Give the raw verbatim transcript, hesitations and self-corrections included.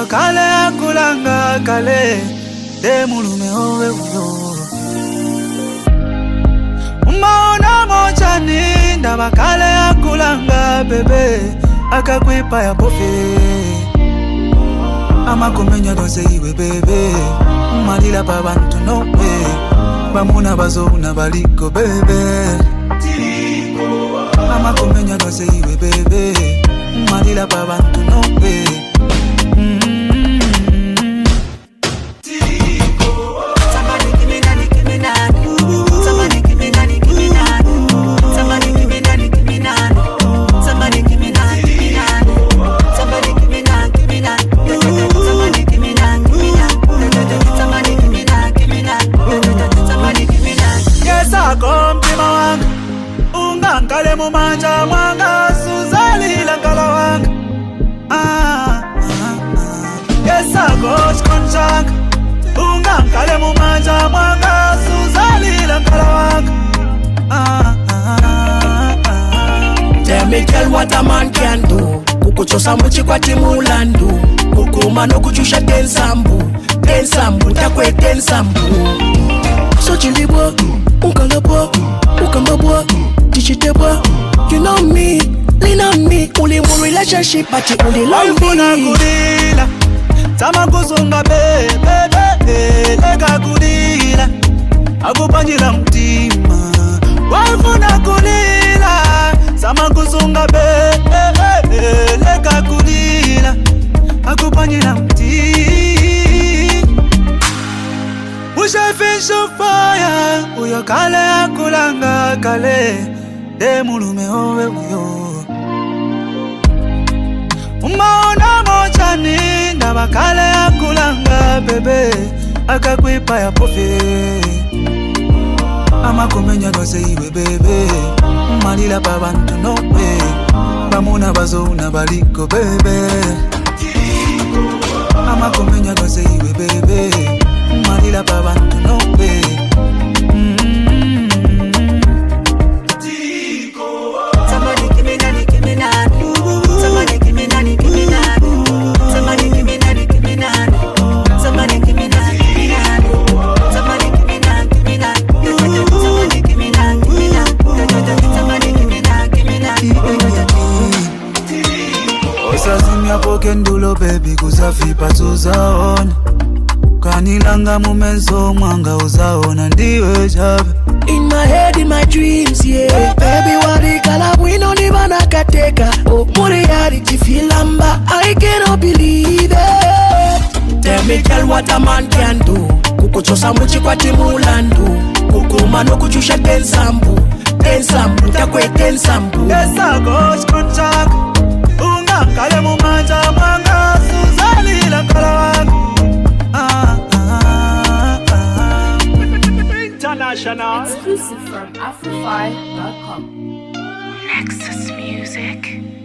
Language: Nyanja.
uyo kale akulanga kale de mulume owe uyo umaona mochani ndaba kale akulanga bebe akakwipa ya pofe amakomenya dose iwe bebe umalila pa bantu nowe bamuna bazona baliko bebe amakomenya dose iwe bebe umalila pa bantu nowe Kale mumanja mwanga suzalila nkala wanga ah, ah, ah. Yesa gosh konchanga unga kale mumanja mwanga suzalila nkala wanga ah, ah, ah, ah. Tell me girl what a man can do kukuchosa mwichi kwa timulandu kukuma no kuchusha tensambu tensambu takwe tensambu so chilibwa unkalabwa ukambabwa Tichitebwa, you know me, lean on me. Uli mu relationship, but you only love me. Waifuna kudila, tama kuzunga be, be, be, lega kudila, akupanjila mtima. Waifuna kudila, tama kuzunga be, be, be, lega kudila, akupanjila mtima. Usha fish of fire, uyo kale akulanga kale. De mulume owe uyo umaona mochani ndaba kale akulanga bebe akakwipa ya pofe amakomenya dose iwe bebe umalila pa bantu nowe bamuna bazona baliko bebe amakomenya dose iwe bebe umalila pa bantu nowe Kendulo baby kusafi patuzaona kanilanga mumenso mwanga uzaona ndiwe jabe in my head in my dreams yeah baby wali kala wino ni banakateka oh muri yari tifilamba I cannot believe it. Tell me girl what a man can do kukuchosa mwichi kwa timulandu kukuma no kuchusha tensambu tensambu takwe tensambu Yesa gosh konchak unga kale mumanja mwanga suzalila nkala wanga ah, ah, ah. International exclusive from afro five dot com. Nexus Music.